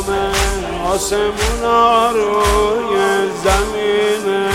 آسمونا روی زمینه،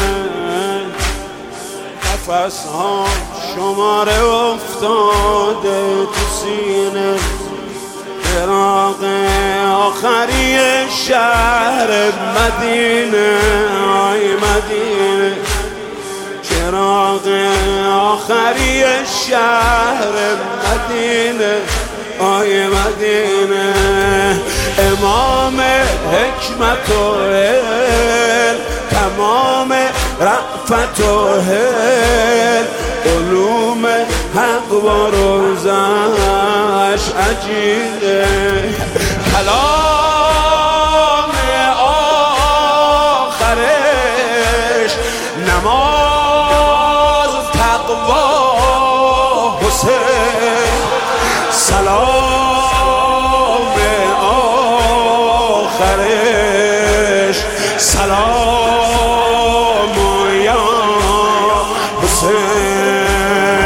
نفس ها شماره افتاده تو سینه. چراغ آخری شهر مدینه، آی مدینه، چراغ آخری شهر مدینه، آی مدینه. امام حکمت و علم، تمام رأفت و حلم، علوم حق و روزش عجیبه. کلام آخرش نماز، تقوا، حسین. سلام آخرش سلام یا حسین،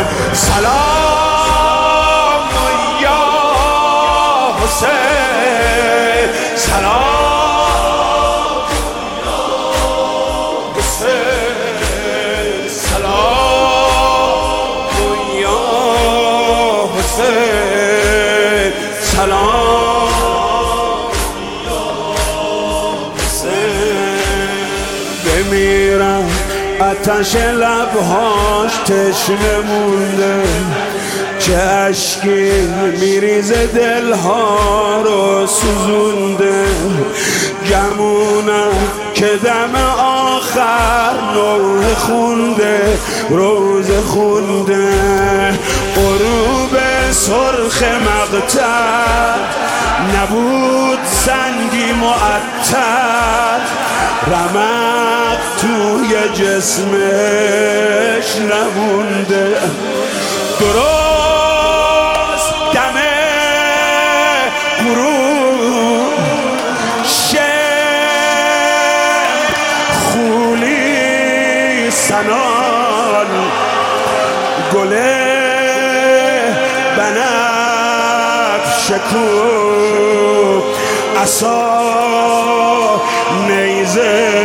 سلام یا حسین، سلام یا حسین، سلام یا حسین، سلام یا حسین. بمیرم آتش لبهاش تشنه مونده، چه اشکی میریزه دلها رو سوزونده. گمونم که دم آخر نوحه خونده، روزه خونده. غروب سرخ مقتل نبود سنگی معطل، رمق توی جسمش نمونده. درست دم غروب شب خولی سنان، گله بنفش کو عصا نیزه